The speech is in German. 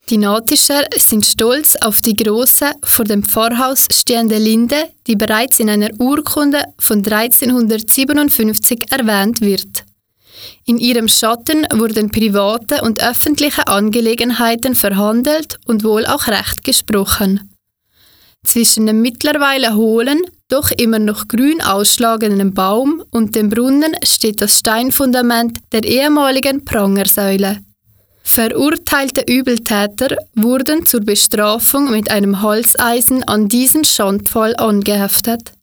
Die Natischer sind stolz auf die große, vor dem Pfarrhaus stehende Linde, die bereits in einer Urkunde von 1357 erwähnt wird. In ihrem Schatten wurden private und öffentliche Angelegenheiten verhandelt und wohl auch Recht gesprochen. Zwischen dem mittlerweile hohlen, doch immer noch grün ausschlagenden Baum und dem Brunnen steht das Steinfundament der ehemaligen Prangersäule. Verurteilte Übeltäter wurden zur Bestrafung mit einem Halseisen an diesen Schandpfahl angeheftet.